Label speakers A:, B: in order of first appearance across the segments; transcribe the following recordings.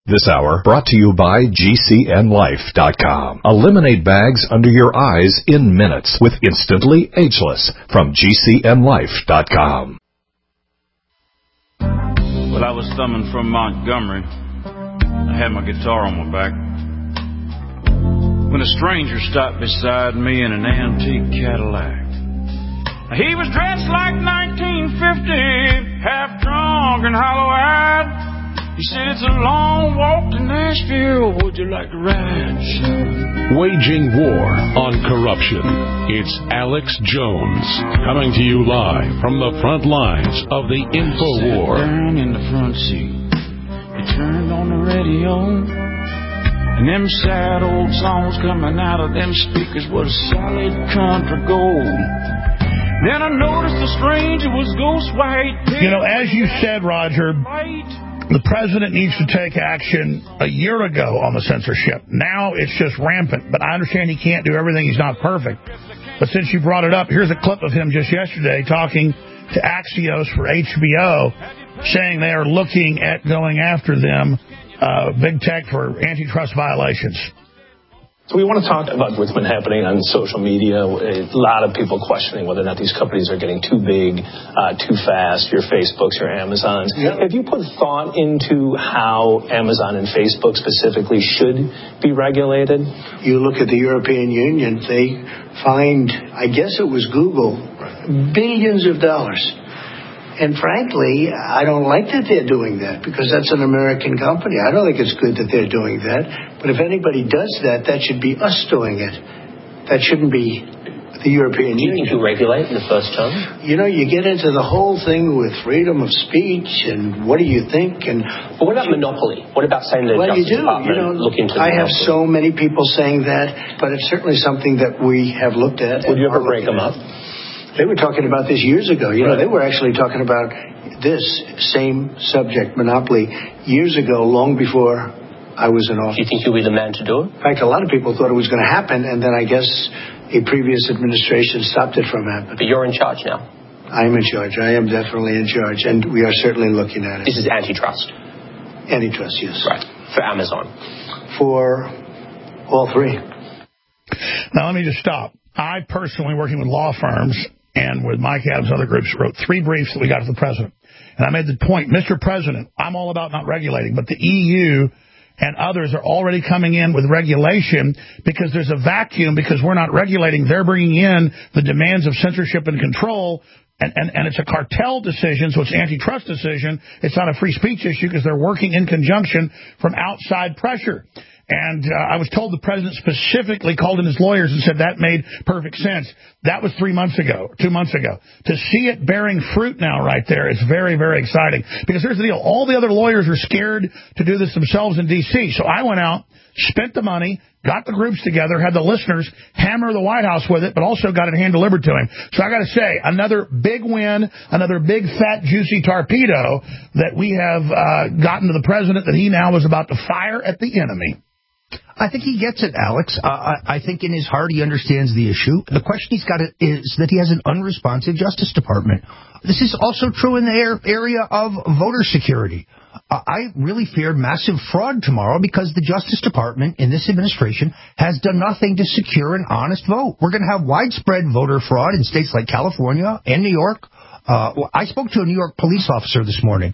A: This hour brought to you by GCNLife.com. Eliminate bags under your eyes in minutes with Instantly Ageless from GCNLife.com.
B: Well, I was thumbing from Montgomery. I had my guitar on my back when a stranger stopped beside me in an antique Cadillac. He was dressed like 1950, half drunk and hollow-eyed. He said, it's a long walk to Nashville. Would you like to ride, son?
C: Waging war on corruption. It's Alex Jones coming to you live from the front lines of the info war.
B: Down in the front seat, he turned on the radio, and them sad old songs coming out of them speakers was solid country gold. Then I noticed the stranger was ghost white.
D: You know, as you said, Roger, the president needs to take action a year ago on the censorship. Now it's just rampant, but I understand he can't do everything. He's not perfect. But since you brought it up, here's a clip of him just yesterday talking to Axios for HBO, saying they are looking at going after them, big tech, for antitrust violations.
E: So we want to talk about what's been happening on social media. A lot of people questioning whether or not these companies are getting too big, too fast, your Facebooks, your Amazons. Yep. Have you put thought into how Amazon and Facebook specifically should be regulated?
F: You look at the European Union, they fined, I guess it was Google, billions of dollars. And frankly, I don't like that they're doing that because that's an American company. I don't think it's good that they're doing that. But if anybody does that, that should be us doing it. That shouldn't be the European Union.
E: Do you think you regulate in the first term?
F: You know, you get into the whole thing with freedom of speech and what do you think?
E: But what about monopoly? What about saying the Justice Department look into
F: I have so many people saying that, but it's certainly something that we have looked at.
E: Would you ever break them up?
F: They were talking about this years ago. You know, they were actually talking about this same subject, monopoly, years ago, long before I was in office.
E: Do you think you'll be the man to do it?
F: In fact, a lot of people thought it was going to happen, and then I guess a previous administration stopped it from happening.
E: But you're in charge now.
F: I am in charge. I am definitely in charge, and we are certainly looking at it.
E: This is antitrust.
F: Antitrust, yes.
E: Right. For Amazon.
F: For all three.
D: Now, let me just stop. I personally, working with law firms and with Mike Adams and other groups, wrote 3 briefs that we got to the president. And I made the point, Mr. President, I'm all about not regulating, but the EU and others are already coming in with regulation because there's a vacuum because we're not regulating. They're bringing in the demands of censorship and control, and it's a cartel decision, so it's an antitrust decision. It's not a free speech issue because they're working in conjunction from outside pressure. And I was told the president specifically called in his lawyers and said that made perfect sense. That was 3 months ago, 2 months ago. To see it bearing fruit now right there is very, very exciting. Because here's the deal. All the other lawyers are scared to do this themselves in D.C. So I went out, spent the money, got the groups together, had the listeners hammer the White House with it, but also got it hand-delivered to him. So I got to say, another big win, another big, fat, juicy torpedo that we have gotten to the president that he now is about to fire at the enemy.
G: I think he gets it, Alex. I think in his heart he understands the issue. The question he's got is that he has an unresponsive Justice Department. This is also true in the area of voter security. I really feared massive fraud tomorrow because the Justice Department in this administration has done nothing to secure an honest vote. We're going to have widespread voter fraud in states like California and New York. I spoke to a New York police officer this morning,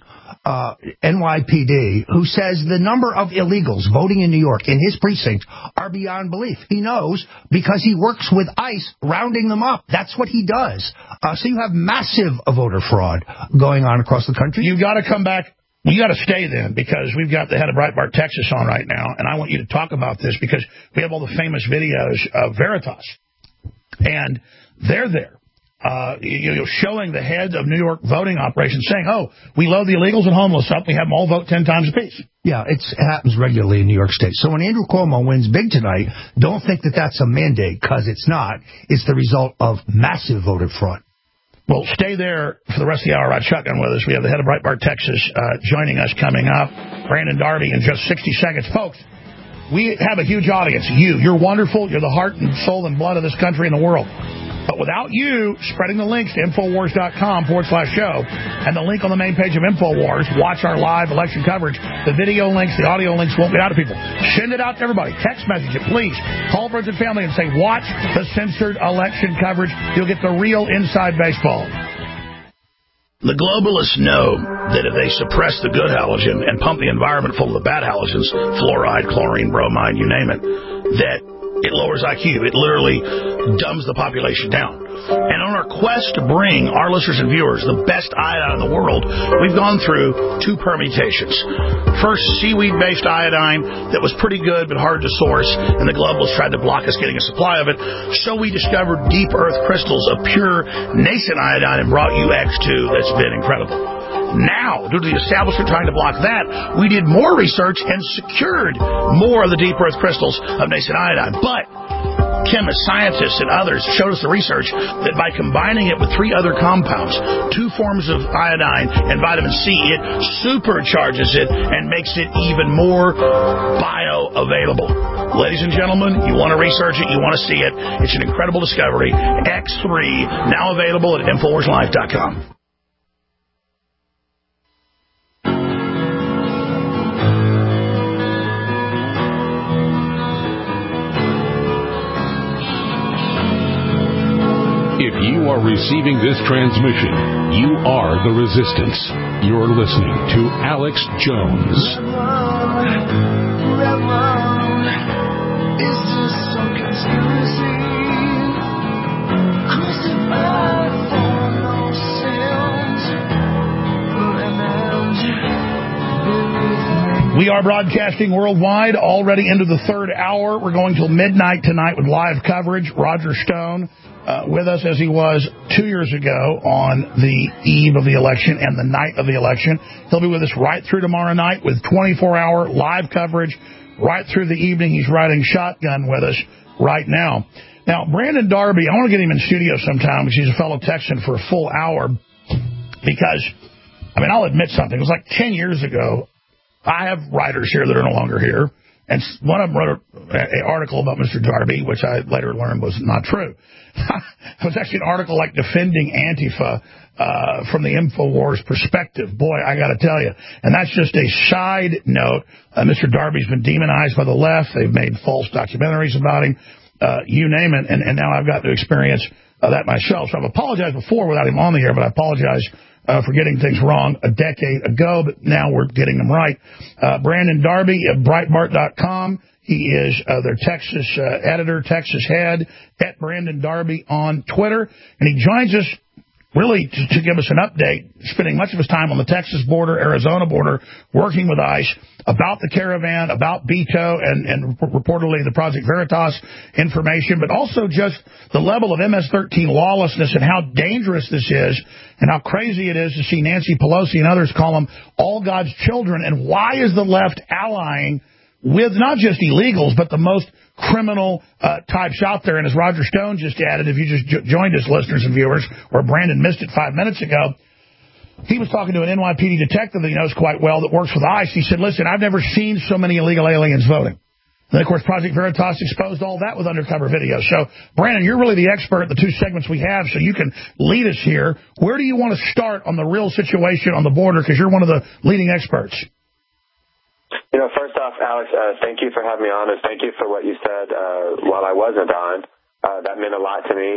G: NYPD, who says the number of illegals voting in New York in his precinct are beyond belief. He knows because he works with ICE rounding them up. That's what he does. So you have massive voter fraud going on across the country.
D: You've got to come back. You got to stay then because we've got the head of Breitbart, Texas on right now, and I want you to talk about this because we have all the famous videos of Veritas, and they're there. Showing the heads of New York voting operations saying, oh, we load the illegals and homeless up. We have them all vote 10 times apiece.
G: Yeah, it happens regularly in New York State. So when Andrew Cuomo wins big tonight, don't think that that's a mandate because it's not. It's the result of massive voter fraud.
D: Well, stay there for the rest of the hour. Rod Shotgun with us. We have the head of Breitbart, Texas, joining us coming up. Brandon Darby in just 60 seconds. Folks, we have a huge audience. You're wonderful. You're the heart and soul and blood of this country and the world. But without you spreading the links to Infowars.com/show and the link on the main page of Infowars, watch our live election coverage. The video links, the audio links won't get out to people. Send it out to everybody. Text message it, please. Call friends and family and say, watch the censored election coverage. You'll get the real inside baseball. The globalists know that if they suppress the good halogen and pump the environment full of the bad halogens, fluoride, chlorine, bromide, you name it, that it lowers IQ. It literally dumbs the population down. And on our quest to bring our listeners and viewers the best iodine in the world, we've gone through two permutations. First, seaweed-based iodine that was pretty good but hard to source, and the globalists tried to block us getting a supply of it. So we discovered deep earth crystals of pure nascent iodine and brought you X2 that's been incredible. Now, due to the establishment trying to block that, we did more research and secured more of the deep earth crystals of nascent iodine. But chemists, scientists, and others showed us the research that by combining it with 3 other compounds, 2 forms of iodine and vitamin C, it supercharges it and makes it even more bioavailable. Ladies and gentlemen, you want to research it, you want to see it. It's an incredible discovery. X3, now available at InfoWarsLife.com.
C: If you are receiving this transmission, you are the resistance. You're listening to Alex Jones.
D: We are broadcasting worldwide, already into the 3rd hour. We're going till midnight tonight with live coverage. Roger Stone with us as he was 2 years ago on the eve of the election and the night of the election. He'll be with us right through tomorrow night with 24-hour live coverage right through the evening. He's riding shotgun with us right now. Now, Brandon Darby, I want to get him in studio sometime because he's a fellow Texan for a full hour because, I'll admit something. It was like 10 years ago. I have writers here that are no longer here, and one of them wrote an article about Mr. Darby, which I later learned was not true. It was actually an article like defending Antifa from the InfoWars perspective. Boy, I got to tell you. And that's just a side note. Mr. Darby's been demonized by the left. They've made false documentaries about him, you name it, and now I've got to experience that myself. So I've apologized before without him on the air, but I apologize for getting things wrong a decade ago, but now we're getting them right. Brandon Darby of Breitbart.com. He is their Texas editor, Texas head, at Brandon Darby on Twitter. And he joins us really to give us an update, spending much of his time on the Texas border, Arizona border, working with ICE about the caravan, about Beto, and reportedly the Project Veritas information, but also just the level of MS-13 lawlessness and how dangerous this is and how crazy it is to see Nancy Pelosi and others call them all God's children. And why is the left allying with not just illegals, but the most criminal types out there? And as Roger Stone just added, if you just joined us, listeners and viewers, or Brandon missed it 5 minutes ago, he was talking to an NYPD detective that he knows quite well that works with ICE. He said, listen, I've never seen so many illegal aliens voting. And then, of course, Project Veritas exposed all that with undercover videos. So, Brandon, you're really the expert at the 2 segments we have, so you can lead us here. Where do you want to start on the real situation on the border, because you're one of the leading experts?
H: First off, Alex, thank you for having me on, and thank you for what you said while I wasn't on. That meant a lot to me.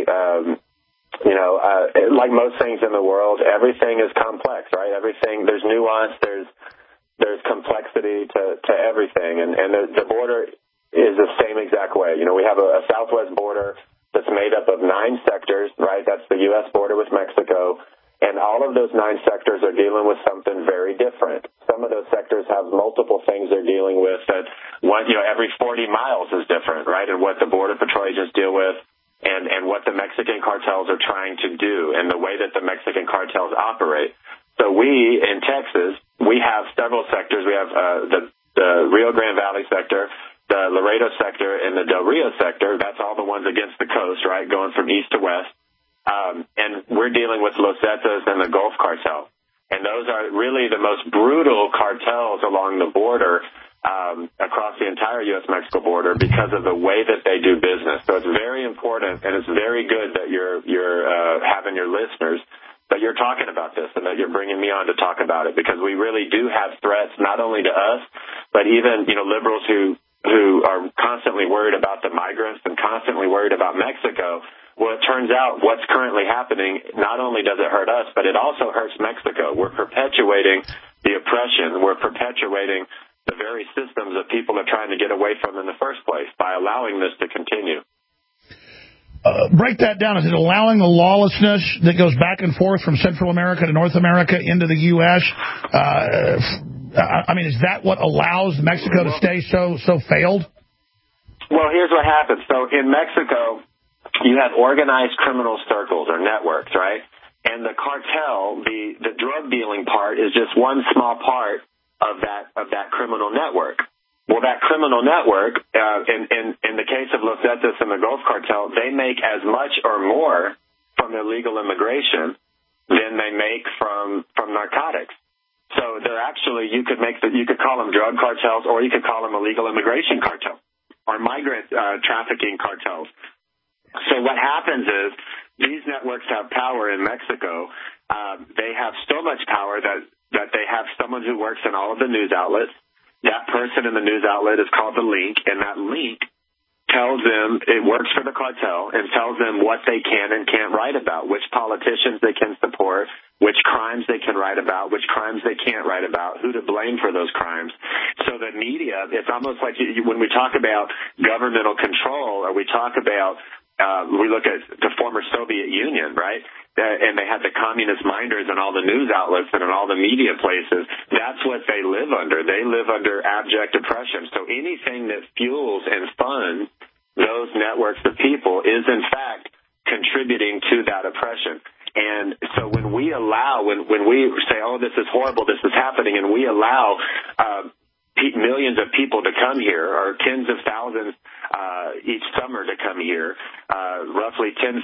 H: Like most things in the world, everything is complex, right? Everything, there's nuance, there's complexity to everything, and the border is the same exact way. We have a southwest border that's made up of 9 sectors, right? That's the U.S. border with Mexico. And all of those 9 sectors are dealing with something very different. Some of those sectors have multiple things they're dealing with that every 40 miles is different, right? And what the Border Patrol agents deal with and what the Mexican cartels are trying to do and the way that the Mexican cartels operate. So we, in Texas, we have several sectors. We have the Rio Grande Valley sector, the Laredo sector, and the Del Rio sector. That's all the ones against the coast, right, going from east to west. And we're dealing with Los Zetas and the Gulf Cartel. And those are really the most brutal cartels along the border across the entire entire U.S.-Mexico border because of the way that they do business. So it's very important, and it's very good that you're having your listeners, that you're talking about this and that you're bringing me on to talk about it, because we really do have threats not only to us, but even, liberals who are constantly worried about the migrants and constantly worried about Mexico. Well, it turns out what's currently happening, not only does it hurt us, but it also hurts Mexico. We're perpetuating the oppression. We're perpetuating the very systems that people are trying to get away from in the first place by allowing this to continue.
D: Break that down. Is it allowing the lawlessness that goes back and forth from Central America to North America into the U.S.? Is that what allows Mexico to stay so failed?
H: Well, here's what happens. So in Mexico, you have organized criminal circles or networks, right? And the cartel, the drug dealing part, is just one small part of that criminal network. Well, that criminal network, in the case of Los Zetas and the Gulf Cartel, they make as much or more from illegal immigration than they make from narcotics. So they're actually, you could call them drug cartels, or you could call them illegal immigration cartels or migrant trafficking cartels. So what happens is these networks have power in Mexico. They have so much power that they have someone who works in all of the news outlets. That person in the news outlet is called the link, and that link tells them, it works for the cartel, and tells them what they can and can't write about, which politicians they can support, which crimes they can write about, which crimes they can't write about, who to blame for those crimes. So the media, it's almost like when we talk about governmental control, or we talk about we look at the former Soviet Union, right? And they had the communist minders and all the news outlets and in all the media places. That's what they live under. They live under abject oppression. So anything that fuels and funds those networks of people is, in fact, contributing to that oppression. And so when we allow, when we say, oh, this is horrible, this is happening, and we allow millions of people to come here, or tens of thousands each summer to come here, roughly 10,000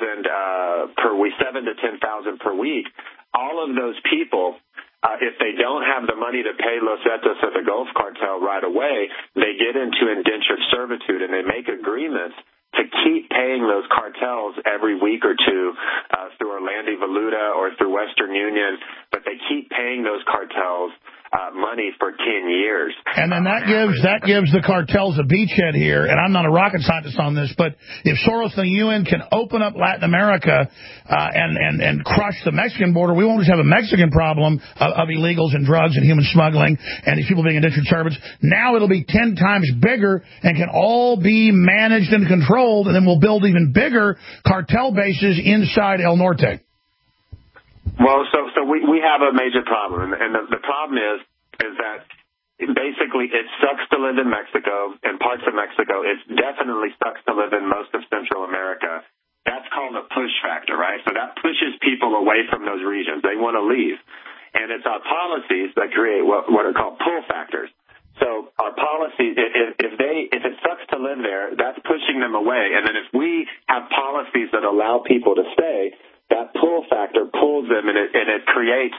H: per week, 7,000 to 10,000 per week. All of those people, if they don't have the money to pay Los Zetas or the Gulf Cartel right away, they get into indentured servitude, and they make agreements to keep paying those cartels every week or two through Orlandi Valuta or through Western Union, but they keep paying those cartels money for 10 years. And
D: then that gives the cartels a beachhead here, and I'm not a rocket scientist on this, but if Soros and the UN can open up Latin America and crush the Mexican border, we won't just have a Mexican problem of illegals and drugs and human smuggling and these people being indentured servants. Now it'll be 10 times bigger and can all be managed and controlled, and then we'll build even bigger cartel bases inside El Norte.
H: Well, so we have a major problem, and the problem is that basically it sucks to live in Mexico and parts of Mexico. It definitely sucks to live in most of Central America. That's called a push factor, right? So that pushes people away from those regions. They want to leave, and it's our policies that create what are called pull factors. So our policies, if it sucks to live there, that's pushing them away. And then if we have policies that allow people to stay, that pull factor pulls them, and it creates,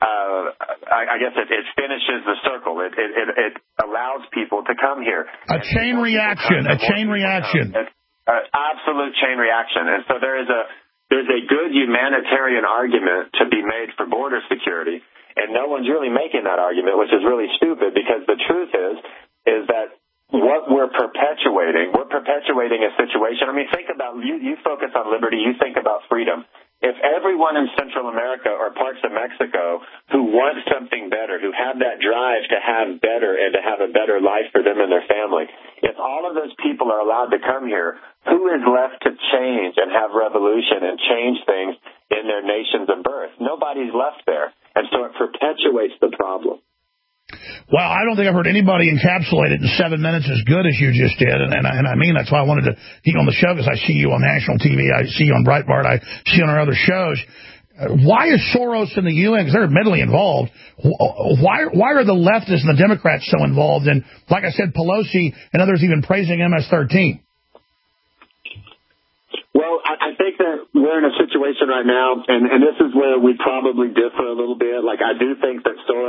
H: I guess it finishes the circle. It allows people to come here.
D: A chain reaction.
H: Absolute chain reaction. And so there's a good humanitarian argument to be made for border security, and no one's really making that argument, which is really stupid, because the truth is that what we're perpetuating a situation. I mean, think about, you focus on liberty, you think about freedom. If everyone in Central America or parts of Mexico who want something better, who have that drive to have better and to have a better life for them and their family, if all of those people are allowed to come here, who is left to change and have revolution and change things in their nations of birth? Nobody's left there. And so it perpetuates the problem.
D: Well, I don't think I've heard anybody encapsulate it in 7 minutes as good as you just did, and I mean that's why I wanted to get you on the show, because I see you on national TV, I see you on Breitbart, I see you on our other shows. Why is Soros and the UN, because they're admittedly involved, why are the leftists and the Democrats so involved? And like I said, Pelosi and others even praising MS-13.
H: Well, I think that we're in a situation right now, and this is where we probably differ a little bit. Like, I do think that Soros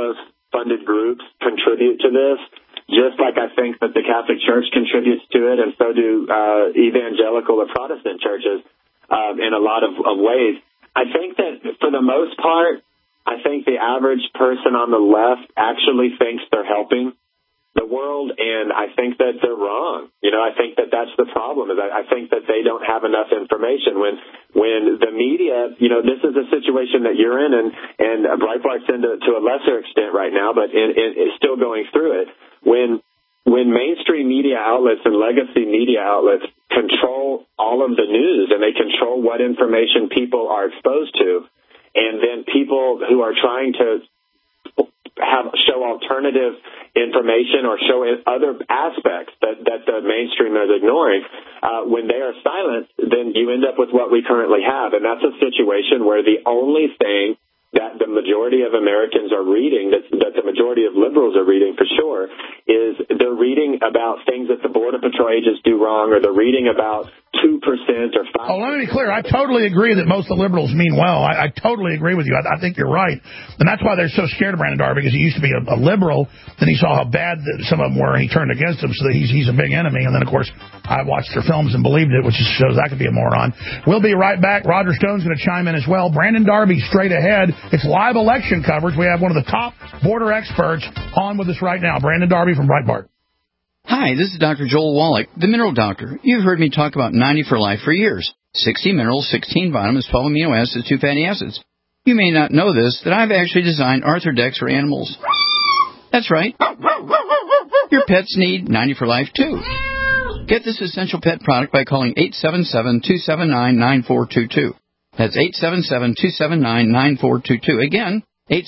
H: funded groups contribute to this, just like I think that the Catholic Church contributes to it, and so do evangelical or Protestant churches in a lot of ways. I think that for the most part, I think the average person on the left actually thinks they're helping the world, and I think that they're wrong. I think that that's the problem. Is I think that they don't have enough information. When the media, this is a situation that you're in, and Breitbart's in to a lesser extent right now, but it's still going through it. When mainstream media outlets and legacy media outlets control all of the news, and they control what information people are exposed to, and then people who are trying to show alternative information or show other aspects that the mainstream is ignoring, when they are silent, then you end up with what we currently have. And that's a situation where the only thing that the majority of Americans are reading, that the majority of liberals are reading for sure, is they're reading about things that the Border Patrol agents do wrong, or they're reading about 2% or 5%.
D: Oh, let me be clear. I totally agree that most of the liberals mean well. I totally agree with you. I think you're right. And that's why they're so scared of Brandon Darby, because he used to be a liberal. Then he saw how bad some of them were, and he turned against them, so that he's a big enemy. And then, of course, I watched their films and believed it, which shows I could be a moron. We'll be right back. Roger Stone's going to chime in as well. Brandon Darby straight ahead. It's live election coverage. We have one of the top border experts on with us right now, Brandon Darby from Breitbart.
I: Hi, this is Dr. Joel Wallach, the Mineral Doctor. You've heard me talk about 90 for Life for years. 60 minerals, 16 vitamins, 12 amino acids, 2 fatty acids. You may not know this, that I've actually designed Arthrodex for animals. That's right. Your pets need 90 for Life, too. Get this essential pet product by calling 877-279-9422. That's 877-279-9422. Again,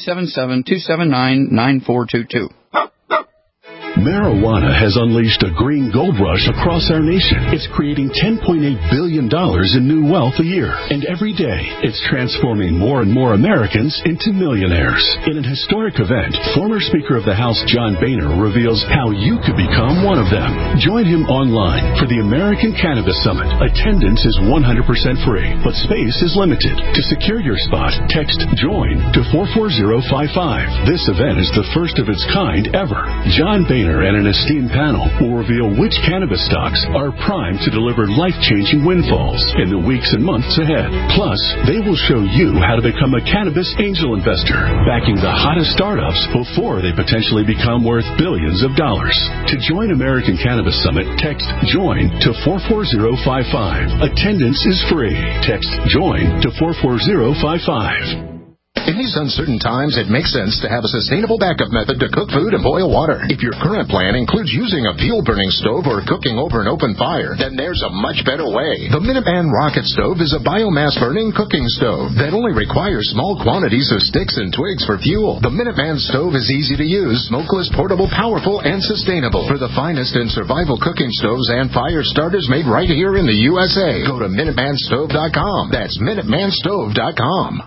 I: 877-279-9422.
C: Marijuana has unleashed a green gold rush across our nation. It's creating $10.8 billion in new wealth a year. And every day, it's transforming more and more Americans into millionaires. In an historic event, former Speaker of the House John Boehner reveals how you could become one of them. Join him online for the American Cannabis Summit. Attendance is 100% free, but space is limited. To secure your spot, text JOIN to 44055. This event is the first of its kind ever. John Boehner and an esteemed panel will reveal which cannabis stocks are primed to deliver life-changing windfalls in the weeks and months ahead. Plus, they will show you how to become a cannabis angel investor, backing the hottest startups before they potentially become worth billions of dollars. To join American Cannabis Summit, text JOIN to 44055. Attendance is free. Text JOIN to 44055.
J: In these uncertain times, it makes sense to have a sustainable backup method to cook food and boil water. If your current plan includes using a fuel-burning stove or cooking over an open fire, then there's a much better way. The Minuteman Rocket Stove is a biomass-burning cooking stove that only requires small quantities of sticks and twigs for fuel. The Minuteman Stove is easy to use, smokeless, portable, powerful, and sustainable. For the finest in survival cooking stoves and fire starters made right here in the USA, go to MinutemanStove.com. That's MinutemanStove.com.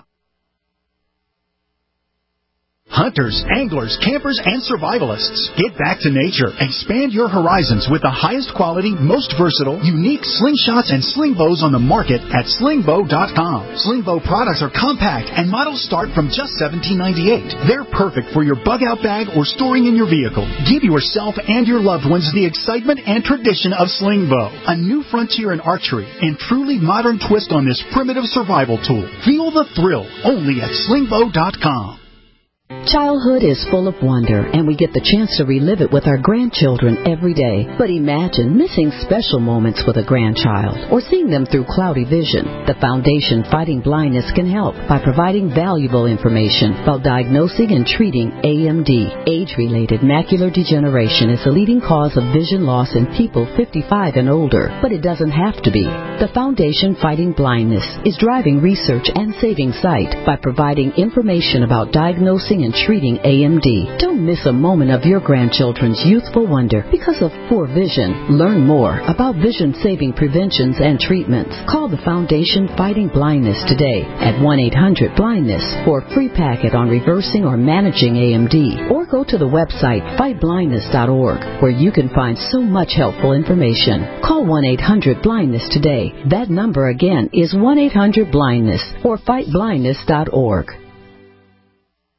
K: Hunters, anglers, campers, and survivalists, get back to nature. Expand your horizons with the highest quality, most versatile, unique slingshots and sling bows on the market at slingbow.com. Slingbow products are compact and models start from just $17.98. They're perfect for your bug-out bag or storing in your vehicle. Give yourself and your loved ones the excitement and tradition of Slingbow, a new frontier in archery and truly modern twist on this primitive survival tool. Feel the thrill only at slingbow.com.
L: Childhood is full of wonder, and we get the chance to relive it with our grandchildren every day. But imagine missing special moments with a grandchild or seeing them through cloudy vision. The Foundation Fighting Blindness can help by providing valuable information about diagnosing and treating AMD. Age-related macular degeneration is the leading cause of vision loss in people 55 and older, but it doesn't have to be. The Foundation Fighting Blindness is driving research and saving sight by providing information about diagnosing and treating AMD. Don't miss a moment of your grandchildren's youthful wonder because of poor vision. Learn more about vision-saving preventions and treatments. Call the Foundation Fighting Blindness today at 1-800-BLINDNESS for a free packet on reversing or managing AMD. Or go to the website fightblindness.org where you can find so much helpful information. Call 1-800-BLINDNESS today. That number again is 1-800-BLINDNESS or fightblindness.org.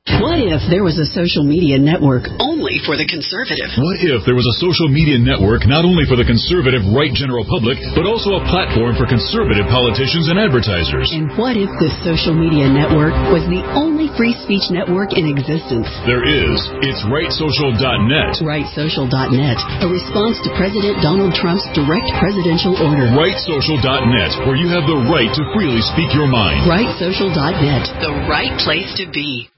M: What if there was a social media network only for the conservative?
N: What if there was a social media network not only for the conservative right general public, but also a platform for conservative politicians and advertisers?
M: And what if this social media network was the only free speech network in existence?
N: There is. It's RightSocial.net.
M: RightSocial.net, a response to President Donald Trump's direct presidential order.
N: RightSocial.net, where you have the right to freely speak your mind.
M: RightSocial.net, the right place to be.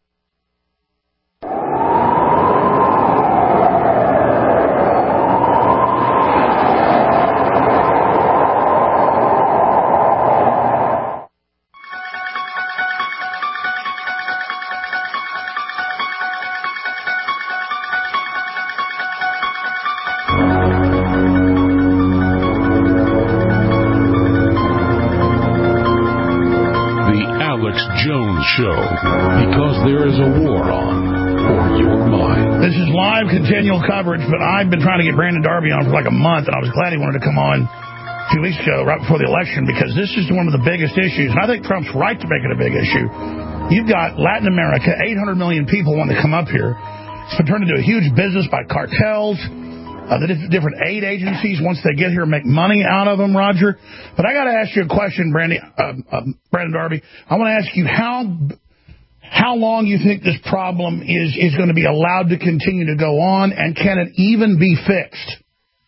C: Show, because there is a war on for your mind.
D: This is live continual coverage, but I've been trying to get Brandon Darby on for like a month, and I was glad he wanted to come on a few weeks ago, right before the election, because this is one of the biggest issues, and I think Trump's right to make it a big issue. You've got Latin America, 800 million people want to come up here. It's been turned into a huge business by cartels. The different aid agencies, once they get here, make money out of them, Roger. But I got to ask you a question, Brandon Darby. I want to ask you how long you think this problem is going to be allowed to continue to go on, and can it even be fixed?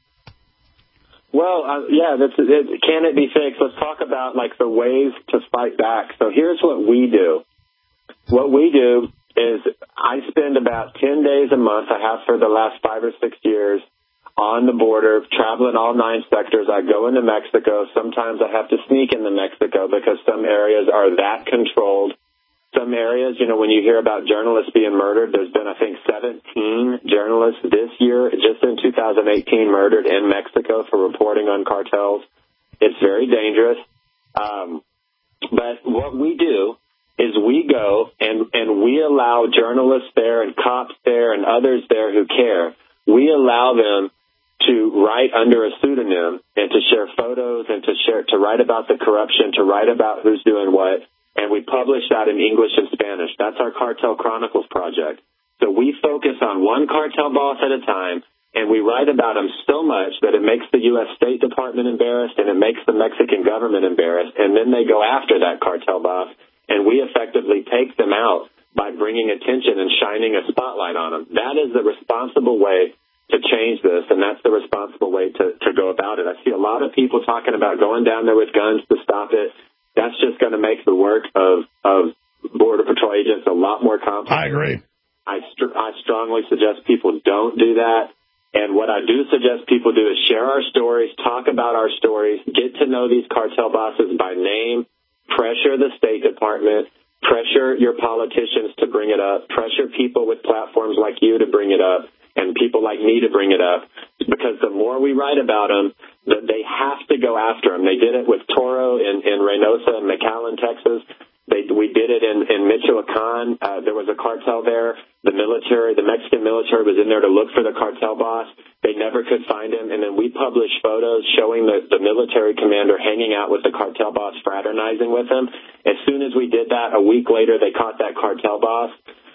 H: Well, can it be fixed? Let's talk about like the ways to fight back. So here's what we do. What we do is I spend about 10 days a month, I have for the last 5 or 6 years, on the border, traveling all 9 sectors. I go into Mexico. Sometimes I have to sneak into Mexico because some areas are that controlled. Some areas, when you hear about journalists being murdered, there's been, I think, 17 journalists this year, just in 2018, murdered in Mexico for reporting on cartels. It's very dangerous. But what we do is we go and we allow journalists there and cops there and others there who care, we allow them to write under a pseudonym and to share photos and to write about the corruption, to write about who's doing what. And we publish that in English and Spanish. That's our Cartel Chronicles project. So we focus on one cartel boss at a time, and we write about them so much that it makes the U.S. State Department embarrassed and it makes the Mexican government embarrassed. And then they go after that cartel boss, and we effectively take them out by bringing attention and shining a spotlight on them. That is the responsible way to change this, and that's the responsible way to go about it. I see a lot of people talking about going down there with guns to stop it. That's just going to make the work of Border Patrol agents a lot more complicated.
D: I agree.
H: I strongly suggest people don't do that. And what I do suggest people do is share our stories, talk about our stories, get to know these cartel bosses by name, pressure the State Department, pressure your politicians to bring it up, pressure people with platforms like you to bring it up, and people like me to bring it up, because the more we write about them, they have to go after them. They did it with Toro in Reynosa and McAllen, Texas. We did it in Michoacan. There was a cartel there. The Mexican military was in there to look for the cartel boss. They never could find him. And then we published photos showing the military commander hanging out with the cartel boss, fraternizing with him. As soon as we did that, a week later, they caught that cartel boss.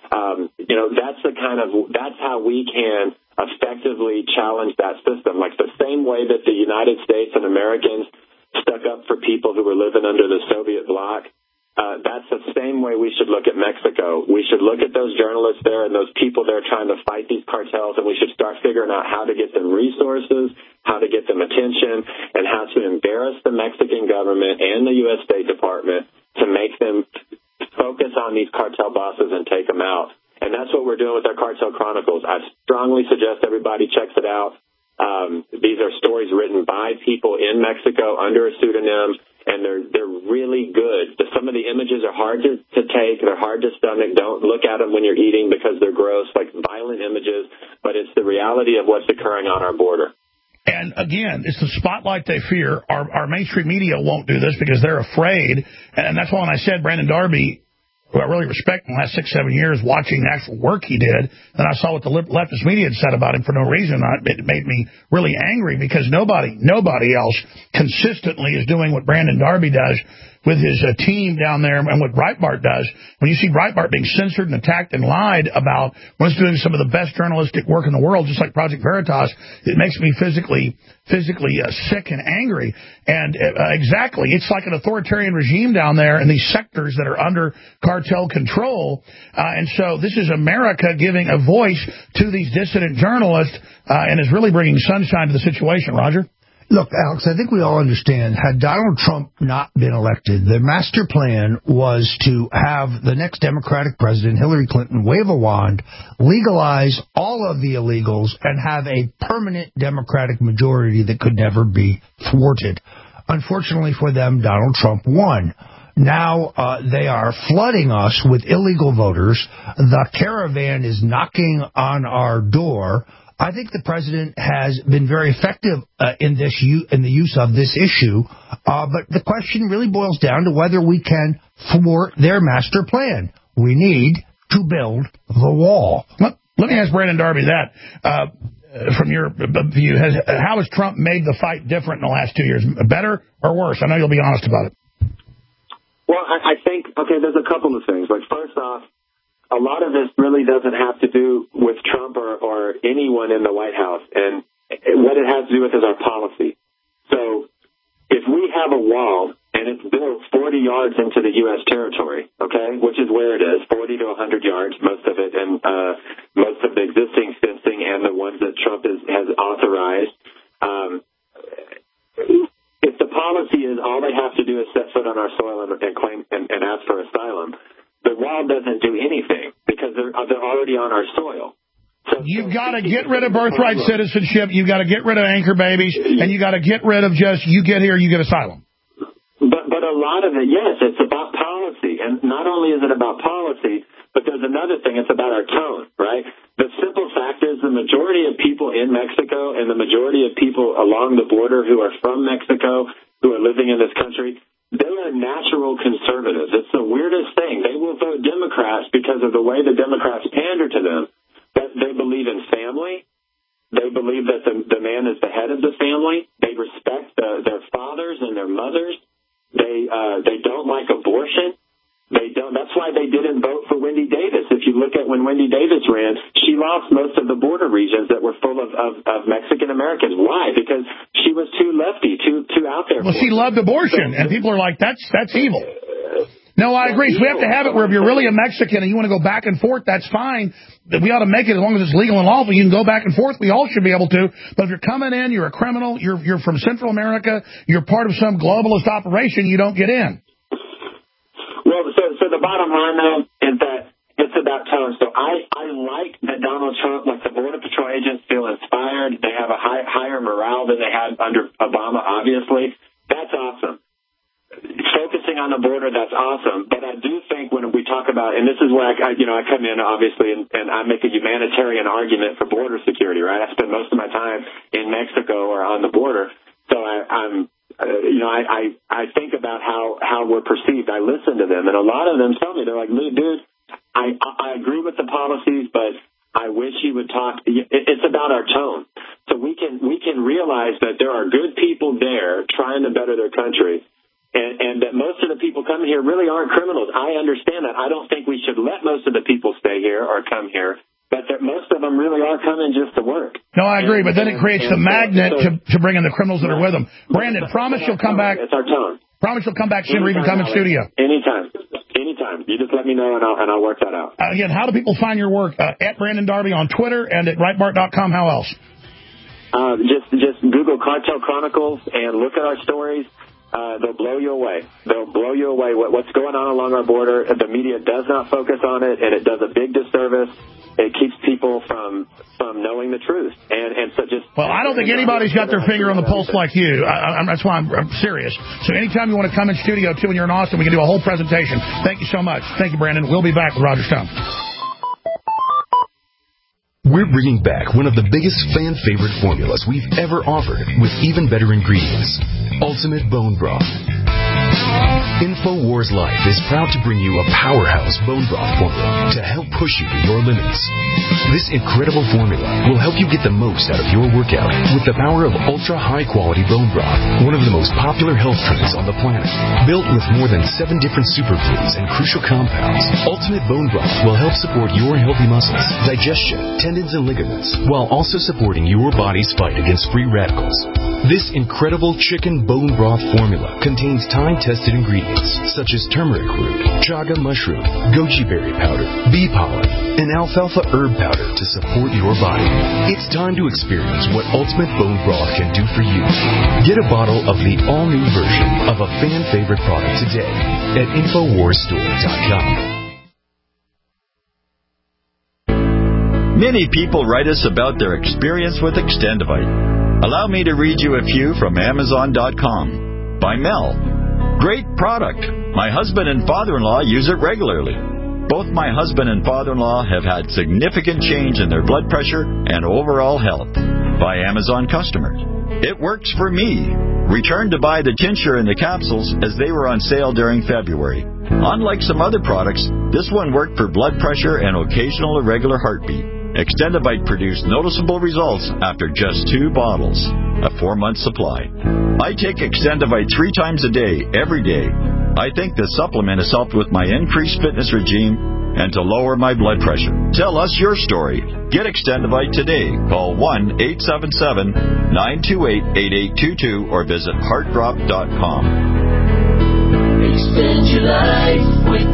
H: That's how we can effectively challenge that system. Like the same way that the United States and Americans stuck up for people who were living under the Soviet bloc, that's the same way we should look at Mexico. We should look at those journalists there and those people there trying to fight these cartels, and we should start figuring out how to get them resources, how to get them attention, and how to embarrass the Mexican government and the U.S. State Department to make them focus on these cartel bosses and take them out. And that's what we're doing with our Cartel Chronicles. I strongly suggest everybody checks it out. These are stories written by people in Mexico under a pseudonym, and they're really good. Some of the images are hard to take. They're hard to stomach. Don't look at them when you're eating because they're gross, like violent images, but it's the reality of what's occurring on our border.
D: And again, it's the spotlight they fear. Our mainstream media won't do this because they're afraid. And that's why when I said Brandon Darby, who I really respect in the last 6-7 years, watching the actual work he did, and I saw what the leftist media had said about him for no reason. It made me really angry because nobody else consistently is doing what Brandon Darby does with his team down there and what Breitbart does. When you see Breitbart being censored and attacked and lied about when it's doing some of the best journalistic work in the world, just like Project Veritas, it makes me physically sick and angry. And exactly, it's like an authoritarian regime down there in these sectors that are under cartel control. And so this is America giving a voice to these dissident journalists and is really bringing sunshine to the situation, Roger.
G: Look, Alex, I think we all understand, had Donald Trump not been elected, the master plan was to have the next Democratic president, Hillary Clinton, wave a wand, legalize all of the illegals, and have a permanent Democratic majority that could never be thwarted. Unfortunately for them, Donald Trump won. Now they are flooding us with illegal voters. The caravan is knocking on our door. I think the president has been very effective in the use of this issue, but the question really boils down to whether we can thwart their master plan. We need to build the wall.
D: Let me ask Brandon Darby that. From your view, how has Trump made the fight different in the last 2 years? Better or worse? I know you'll be honest about it.
H: Well, I think, there's a couple of things. Like, first off, a lot of this really doesn't have to do with Trump or anyone in the White House. And what it has to do with is our policy. So if we have a wall and it's built 40 yards into the U.S. territory, which is where it is, 40 to 100 yards, most of it, and most of the existing fencing and the ones that Trump has authorized, if the policy is all they have to do is set foot on our soil and claim and ask for asylum, the wall doesn't do anything because they're already on our soil. So
D: you've got to get rid of birthright citizenship. You've got to get rid of anchor babies, and you got to get rid of just you get here, you get asylum.
H: But a lot of it, yes, it's about policy, and not only is it about policy, but there's another thing. It's about our tone, right? The simple fact is the majority of people in Mexico and the majority of people along the border who are from Mexico, who are living in this country, they are natural conservatives. It's the weirdest thing. They will vote Democrats because of the way the Democrats pander to them. That they believe in family. They believe that the man is the head of the family. They respect their fathers and their mothers. They don't like abortion. They don't. That's why they didn't vote for Wendy Davis. If you look at when Wendy Davis ran, she lost most of the border regions that were full of Mexican Americans. Why? Because she was too lefty, too out there.
D: Well, she loved abortion, and people are like, that's evil. No, I agree. So we have to have it where if you're really a Mexican and you want to go back and forth, that's fine. We ought to make it as long as it's legal and lawful. You can go back and forth. We all should be able to. But if you're coming in, you're a criminal, you're from Central America, you're part of some globalist operation, you don't get in.
H: Well, so the bottom line, though, is that it's about tone. So I like that Donald Trump, like the Border Patrol agents, feel inspired. They have a higher morale than they had under Obama, obviously. That's awesome. Focusing on the border, that's awesome. But I do think when we talk about, and this is where I come in, obviously, and I make a humanitarian argument for border security, right? I spend most of my time in Mexico or on the border. So I think about how we're perceived. I listen to them, and a lot of them tell me, they're like, dude, I agree with the policies, but I wish you would talk. It's about our tone. So we can realize that there are good people there trying to better their country. And that most of the people coming here really aren't criminals. I understand that. I don't think we should let most of the people stay here or come here, but that most of them really are coming just to work.
D: No, I agree, but then it creates the magnet to bring in the criminals that are with them. Brandon, promise you'll come back.
H: It's our tone.
D: Promise you'll come back soon or even come in studio.
H: Anytime. You just let me know, and I'll work that out.
D: Again, how do people find your work? At Brandon Darby on Twitter and at Breitbart.com. How else?
H: Just Google Cartel Chronicles and look at our stories. They'll blow you away. What's going on along our border. The media does not focus on it, and it does a big disservice. It keeps people from knowing the truth. And so just... Well,
D: I don't think anybody's got their finger on the pulse like you. That's why I'm serious. So anytime you want to come in studio, too, when you're in Austin, we can do a whole presentation. Thank you so much. Thank you, Brandon. We'll be back with Roger Stone.
O: We're bringing back one of the biggest fan-favorite formulas we've ever offered with even better ingredients. Ultimate Bone Broth. InfoWars Life is proud to bring you a powerhouse bone broth formula to help push you to your limits. This incredible formula will help you get the most out of your workout with the power of ultra-high-quality bone broth, one of the most popular health trends on the planet. Built with more than 7 different superfoods and crucial compounds, Ultimate Bone Broth will help support your healthy muscles, digestion, tendons, and ligaments, while also supporting your body's fight against free radicals. This incredible chicken bone broth formula contains time-tested ingredients such as turmeric root, chaga mushroom, goji berry powder, bee pollen, and alfalfa herb powder to support your body. It's time to experience what Ultimate Bone Broth can do for you. Get a bottle of the all-new version of a fan-favorite product today at InfoWarsStore.com.
P: Many people write us about their experience with Extendivite. Allow me to read you a few from Amazon.com. By Mel. Great product. My husband and father-in-law use it regularly. Both my husband and father-in-law have had significant change in their blood pressure and overall health. By Amazon customers. It works for me. Returned to buy the tincture and the capsules as they were on sale during February. Unlike some other products, this one worked for blood pressure and occasional irregular heartbeat. Extendivite produced noticeable results after just 2 bottles, a 4-month supply. I take Extendivite 3 times a day, every day. I think this supplement has helped with my increased fitness regime and to lower my blood pressure. Tell us your story. Get Extendivite today. Call 1-877-928-8822 or visit heartdrop.com.
Q: Extend your life with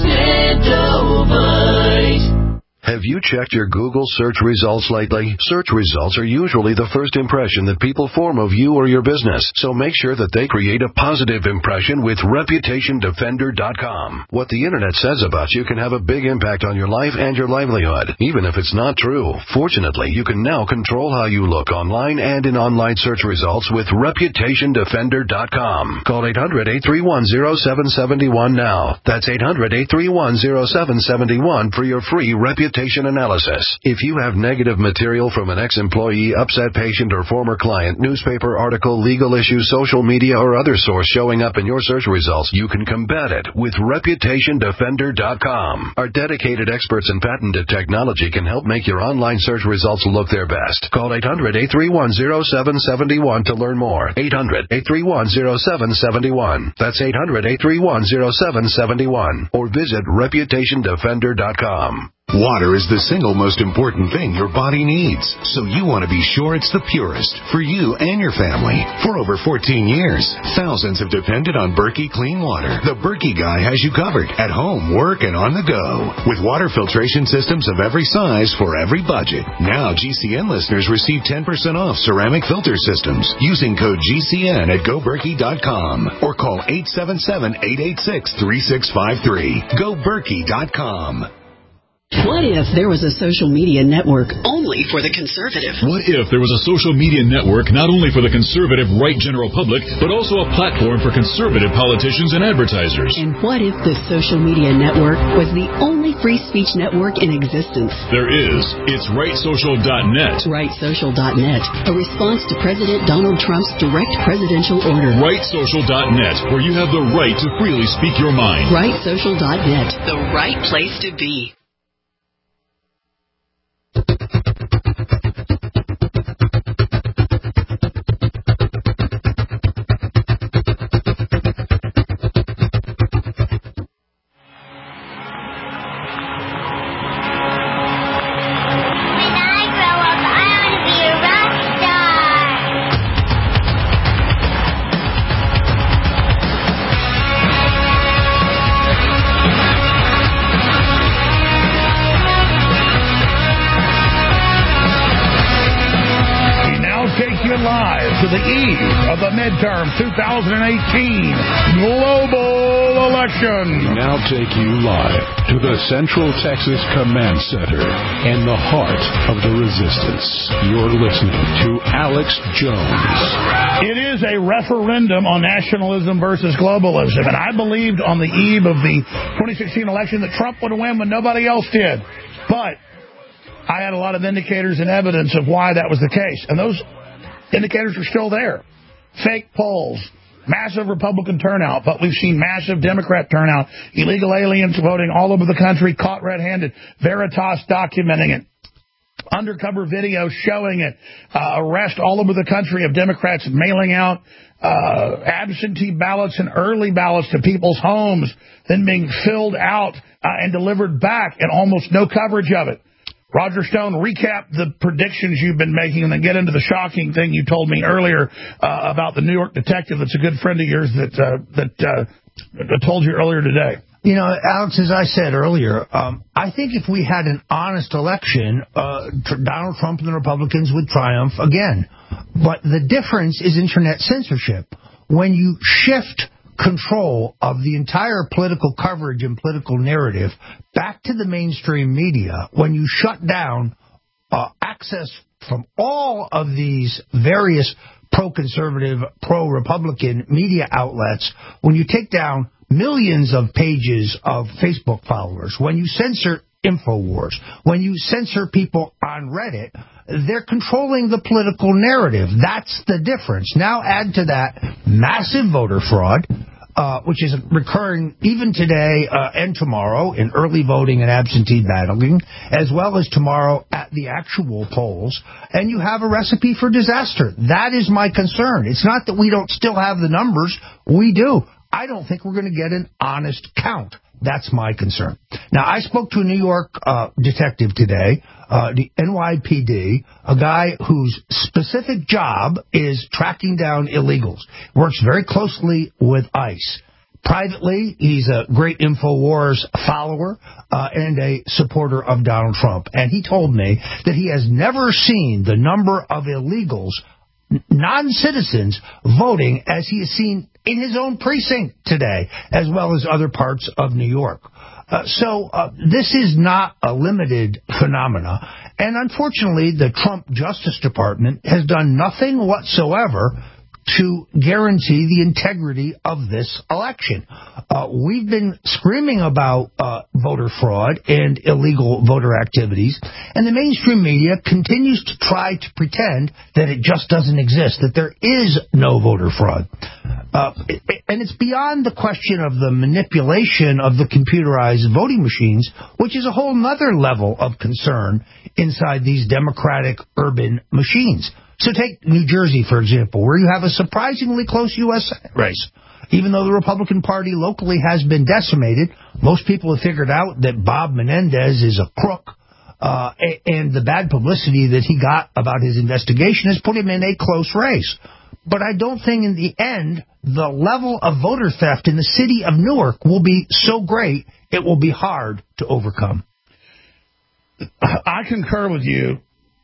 Q: Extendivite.
R: Have you checked your Google search results lately? Search results are usually the first impression that people form of you or your business, so make sure that they create a positive impression with ReputationDefender.com. What the Internet says about you can have a big impact on your life and your livelihood, even if it's not true. Fortunately, you can now control how you look online and in online search results with ReputationDefender.com. Call 800-831-0771 now. That's 800-831-0771 for your free reputation analysis. If you have negative material from an ex-employee, upset patient, or former client, newspaper article, legal issue, social media, or other source showing up in your search results, you can combat it with ReputationDefender.com. Our dedicated experts in patented technology can help make your online search results look their best. Call 800-831-0771 to learn more. 800-831-0771. That's 800-831-0771. Or visit ReputationDefender.com.
S: Water is the single most important thing your body needs, so you want to be sure it's the purest for you and your family. For over 14 years, thousands have depended on Berkey Clean Water. The Berkey guy has you covered at home, work, and on the go. With water filtration systems of every size for every budget. Now GCN listeners receive 10% off ceramic filter systems using code GCN at GoBerkey.com or call 877-886-3653. GoBerkey.com.
M: What if there was a social media network only for the conservative?
N: What if there was a social media network not only for the conservative right general public, but also a platform for conservative politicians and advertisers?
M: And what if the social media network was the only free speech network in existence?
N: There is. It's RightSocial.net.
M: RightSocial.net, a response to President Donald Trump's direct presidential order.
N: RightSocial.net, where you have the right to freely speak your mind.
M: RightSocial.net, the right place to be.
D: To the eve of the midterm 2018 global election.
C: We now take you live to the Central Texas Command Center in the heart of the resistance. You're listening to Alex Jones.
D: It is a referendum on nationalism versus globalism, and I believed on the eve of the 2016 election that Trump would win when nobody else did. But I had a lot of indicators and evidence of why that was the case, and those indicators are still there. Fake polls, massive Republican turnout, but we've seen massive Democrat turnout. Illegal aliens voting all over the country, caught red-handed. Veritas documenting it. Undercover video showing it. Arrest all over the country of Democrats mailing out absentee ballots and early ballots to people's homes, then being filled out and delivered back, and almost no coverage of it. Roger Stone, recap the predictions you've been making and then get into the shocking thing you told me earlier about the New York detective that's a good friend of yours that told you earlier today.
G: You know, Alex, as I said earlier, I think if we had an honest election, Donald Trump and the Republicans would triumph again. But the difference is internet censorship. When you shift control of the entire political coverage and political narrative back to the mainstream media, when you shut down access from all of these various pro-conservative, pro-Republican media outlets, when you take down millions of pages of Facebook followers, when you censor InfoWars, when you censor people on Reddit, they're controlling the political narrative. That's the difference. Now add to that massive voter fraud, which is recurring even today and tomorrow in early voting and absentee balloting, as well as tomorrow at the actual polls, and you have a recipe for disaster. That is my concern. It's not that we don't still have the numbers. We do. I don't think we're going to get an honest count. That's my concern. Now, I spoke to a New York detective today, the NYPD, a guy whose specific job is tracking down illegals. Works very closely with ICE. Privately, he's a great InfoWars follower and a supporter of Donald Trump. And he told me that he has never seen the number of illegals, non-citizens, voting as he has seen in his own precinct today, as well as other parts of New York. So this is not a limited phenomena. And unfortunately, the Trump Justice Department has done nothing whatsoever to guarantee the integrity of this election. We've been screaming about voter fraud and illegal voter activities, and the mainstream media continues to try to pretend that it just doesn't exist, that there is no voter fraud. And it's beyond the question of the manipulation of the computerized voting machines, which is a whole other level of concern inside these democratic urban machines. So take New Jersey, for example, where you have a surprisingly close U.S. race. Even though the Republican Party locally has been decimated, most people have figured out that Bob Menendez is a crook, and the bad publicity that he got about his investigation has put him in a close race. But I don't think in the end the level of voter theft in the city of Newark will be so great it will be hard to overcome.
D: I concur with you.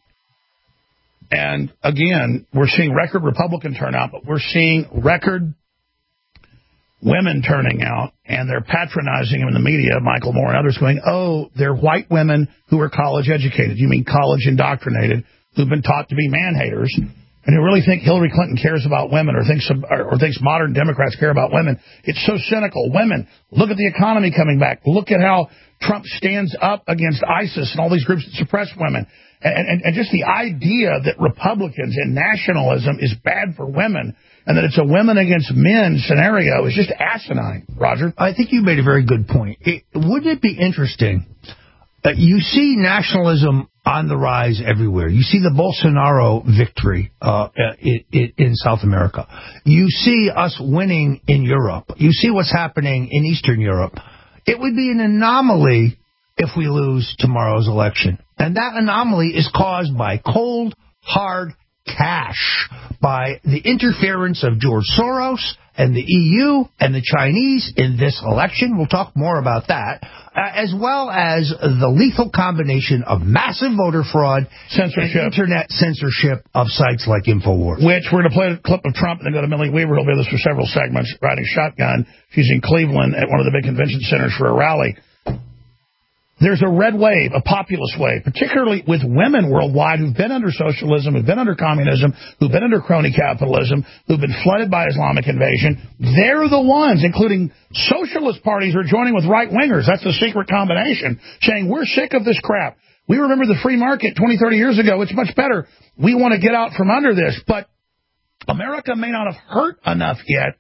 D: And again, we're seeing record Republican turnout, but we're seeing record women turning out, and they're patronizing them in the media, Michael Moore and others, going, oh, they're white women who are college educated. You mean college indoctrinated, who've been taught to be man-haters, and who really think Hillary Clinton cares about women or thinks modern Democrats care about women. It's so cynical. Women, look at the economy coming back. Look at how Trump stands up against ISIS and all these groups that suppress women. And just the idea that Republicans and nationalism is bad for women and that it's a women against men scenario is just asinine, Roger.
G: I think you made a very good point. Wouldn't it be interesting that you see nationalism on the rise everywhere? You see the Bolsonaro victory in South America. You see us winning in Europe. You see what's happening in Eastern Europe. It would be an anomaly if we lose tomorrow's election. And that anomaly is caused by cold, hard cash, by the interference of George Soros and the EU and the Chinese in this election. We'll talk more about that, as well as the lethal combination of massive voter fraud, censorship, and internet censorship of sites like InfoWars.
D: Which we're going to play a clip of Trump and then go to Millie Weaver, who'll be with us for several segments, riding shotgun. She's in Cleveland at one of the big convention centers for a rally. There's a red wave, a populist wave, particularly with women worldwide who've been under socialism, who've been under communism, who've been under crony capitalism, who've been flooded by Islamic invasion. They're the ones, including socialist parties, are joining with right-wingers. That's the secret combination, saying we're sick of this crap. We remember the free market 20, 30 years ago. It's much better. We want to get out from under this. But America may not have hurt enough yet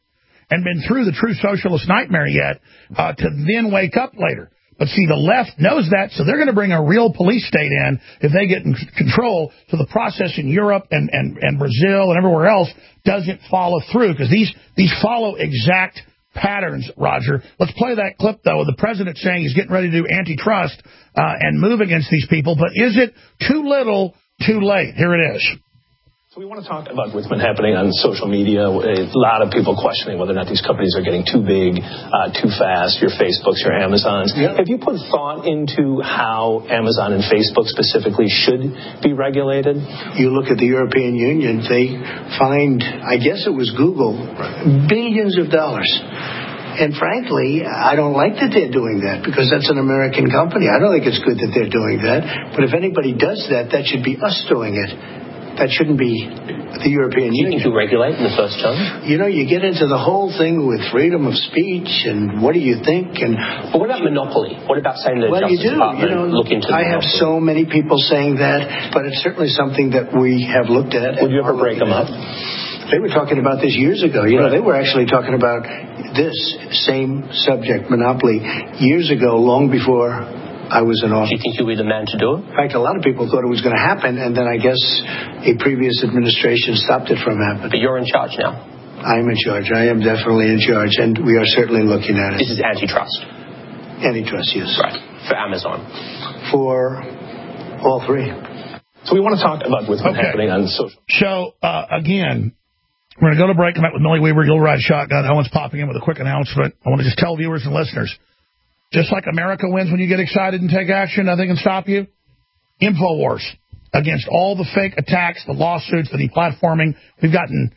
D: and been through the true socialist nightmare yet to then wake up later. But see, the left knows that, so they're going to bring a real police state in if they get in control, so the process in Europe and Brazil and everywhere else doesn't follow through, because these follow exact patterns, Roger. Let's play that clip, though, of the president saying he's getting ready to do antitrust and move against these people. But is it too little, too late? Here it is.
E: So we want to talk about what's been happening on social media. A lot of people questioning whether or not these companies are getting too big, too fast, your Facebooks, your Amazons. Yep. Have you put thought into how Amazon and Facebook specifically should be regulated?
F: You look at the European Union, they fined, I guess it was Google, billions of dollars. And frankly, I don't like that they're doing that, because that's an American company. I don't think it's good that they're doing that. But if anybody does that, that should be us doing it. That shouldn't be the European Union.
E: Do you think you regulate in the first term?
F: You know, you get into the whole thing with freedom of speech and what do you think?
E: But what about monopoly? What about saying the Justice Department look into the
F: I have so many people saying that, but it's certainly something that we have looked at.
E: Would you ever break them up?
F: They were talking about this years ago. You know, they were actually talking about this same subject, monopoly, years ago, long before I was in office.
E: Do you think you'll be the man to do it?
F: In fact, a lot of people thought it was going to happen, and then I guess a previous administration stopped it from happening.
E: But you're in charge now.
F: I am in charge. I am definitely in charge, and we are certainly looking at it.
E: This is antitrust.
F: Antitrust, yes.
E: Right. For Amazon.
F: For all three.
E: So we want to talk about what's been happening on social.
D: So, again, we're going to go to break. Come back with Millie Weaver, You'll Ride Shotgun. Owen's popping in with a quick announcement. I want to just tell viewers and listeners, just like America wins when you get excited and take action, nothing can stop you. InfoWars, against all the fake attacks, the lawsuits, the deplatforming, we've gotten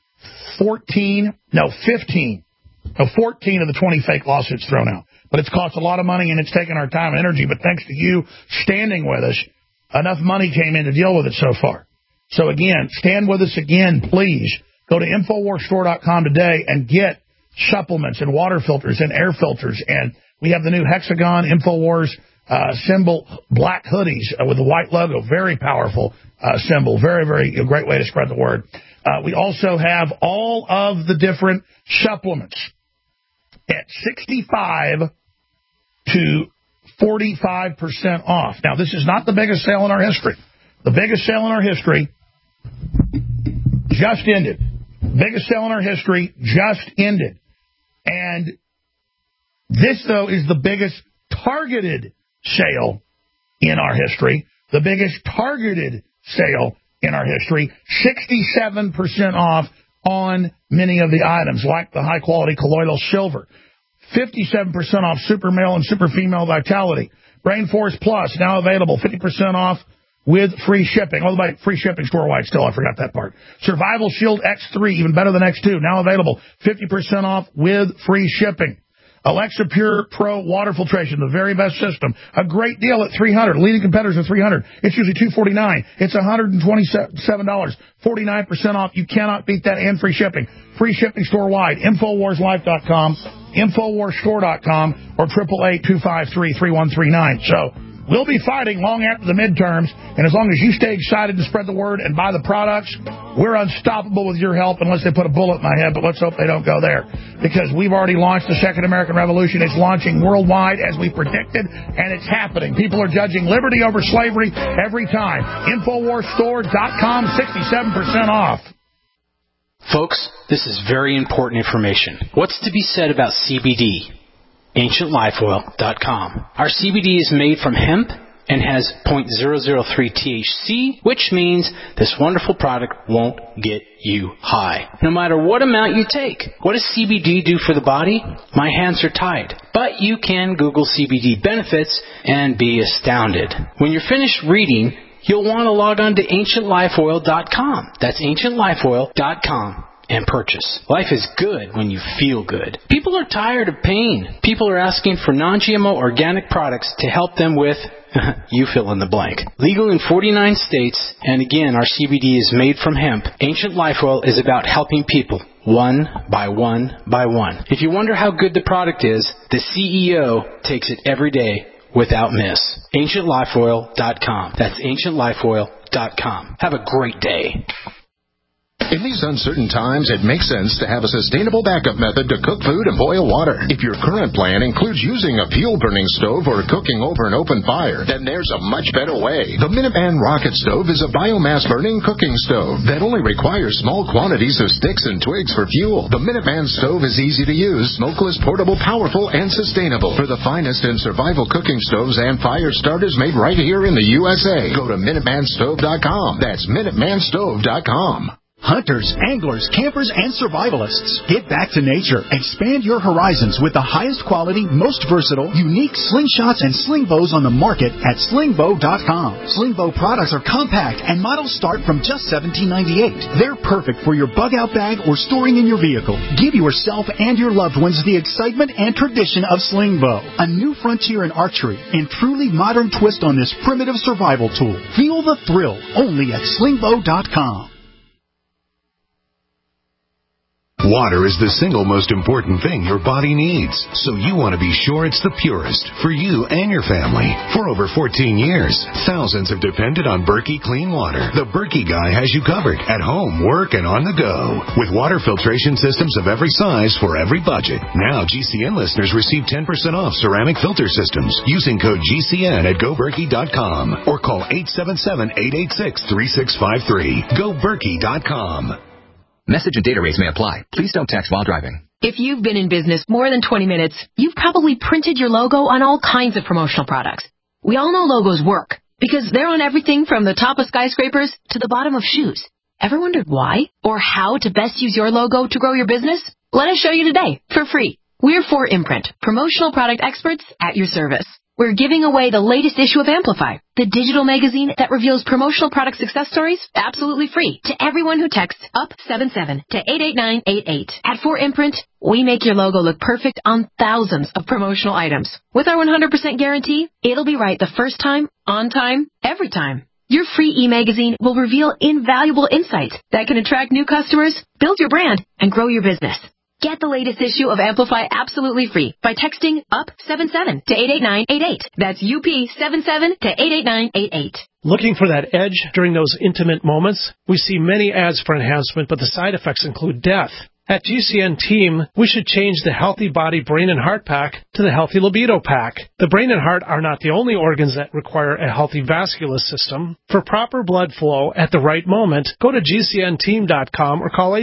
D: 14 of the 20 fake lawsuits thrown out. But it's cost a lot of money, and it's taken our time and energy. But thanks to you standing with us, enough money came in to deal with it so far. So, again, stand with us again, please. Go to InfoWarsStore.com today and get supplements and water filters and air filters, and we have the new Hexagon InfoWars symbol black hoodies with the white logo. Very powerful symbol. Very, very great way to spread the word. We also have all of the different supplements at 65 to 45% off. Now, this is not the biggest sale in our history. The biggest sale in our history just ended. Biggest sale in our history just ended. And this, though, is the biggest targeted sale in our history. The biggest targeted sale in our history. 67% off on many of the items, like the high-quality colloidal silver. 57% off super male and super female vitality. Brain Force Plus, now available. 50% off with free shipping. Oh, by free shipping store-wide still. I forgot that part. Survival Shield X3, even better than X2, now available. 50% off with free shipping. Alexa Pure Pro Water Filtration, the very best system. A great deal at $300. Leading competitors are $300. It's usually $249. It's $127. 49% off. You cannot beat that, and free shipping. Free shipping store-wide. InfoWarsLife.com, InfoWarsStore.com, or 888-253-3139. So, we'll be fighting long after the midterms, and as long as you stay excited to spread the word and buy the products, we're unstoppable with your help, unless they put a bullet in my head, but let's hope they don't go there. Because we've already launched the Second American Revolution. It's launching worldwide as we predicted, and it's happening. People are judging liberty over slavery every time. InfoWarsStore.com, 67% off.
T: Folks, this is very important information. What's to be said about CBD? AncientLifeOil.com. Our CBD is made from hemp and has 0.003 THC, which means this wonderful product won't get you high, no matter what amount you take. What does CBD do for the body? My hands are tied. But you can Google CBD benefits and be astounded. When you're finished reading, you'll want to log on to AncientLifeOil.com. That's AncientLifeOil.com. And purchase. Life is good when you feel good. People are tired of pain. People are asking for non-GMO organic products to help them with, you fill in the blank. Legal in 49 states, and again, our CBD is made from hemp. Ancient Life Oil is about helping people, one by one by one. If you wonder how good the product is, the CEO takes it every day without miss. AncientLifeOil.com. That's AncientLifeOil.com. Have a great day.
C: In
J: In these uncertain times, it makes sense to have a sustainable backup method to cook food and boil water. If your current plan includes using a fuel-burning stove or cooking over an open fire, then there's a much better way. The Minuteman Rocket Stove is a biomass-burning cooking stove that only requires small quantities of sticks and twigs for fuel. The Minuteman stove is easy to use, smokeless, portable, powerful, and sustainable. For the finest in survival cooking stoves and fire starters made right here in the USA, go to MinutemanStove.com. That's MinutemanStove.com.
K: Hunters, anglers, campers, and survivalists. Get back to nature. Expand your horizons with the highest quality, most versatile, unique slingshots and sling bows on the market at slingbow.com. Slingbow products are compact and models start from just $17.98. They're perfect for your bug-out bag or storing in your vehicle. Give yourself and your loved ones the excitement and tradition of Slingbow, a new frontier in archery and truly modern twist on this primitive survival tool. Feel the thrill only at slingbow.com.
S: Water is the single most important thing your body needs, so you want to be sure it's the purest for you and your family. For over 14 years, thousands have depended on Berkey Clean Water. The Berkey guy has you covered at home, work, and on the go. With water filtration systems of every size for every budget. Now GCN listeners receive 10% off ceramic filter systems using code GCN at GoBerkey.com or call 877-886-3653. GoBerkey.com.
U: Message and data rates may apply. Please don't text while driving.
V: If you've been in business more than 20 minutes, you've probably printed your logo on all kinds of promotional products. We all know logos work because they're on everything from the top of skyscrapers to the bottom of shoes. Ever wondered why or how to best use your logo to grow your business? Let us show you today for free. We're 4imprint, promotional product experts at your service. We're giving away the latest issue of Amplify, the digital magazine that reveals promotional product success stories absolutely free to everyone who texts UP77 to 88988. At 4imprint, we make your logo look perfect on thousands of promotional items. With our 100% guarantee, it'll be right the first time, on time, every time. Your free e-magazine will reveal invaluable insights that can attract new customers, build your brand, and grow your business. Get the latest issue of Amplify absolutely free by texting UP77 to 88988. That's UP77 to 88988.
W: Looking for that edge during those intimate moments? We see many ads for enhancement, but the side effects include death. At GCN Team, we should change the Healthy Body, Brain, and Heart Pack to the Healthy Libido Pack. The brain and heart are not the only organs that require a healthy vascular system. For proper blood flow at the right moment, go to GCNteam.com or call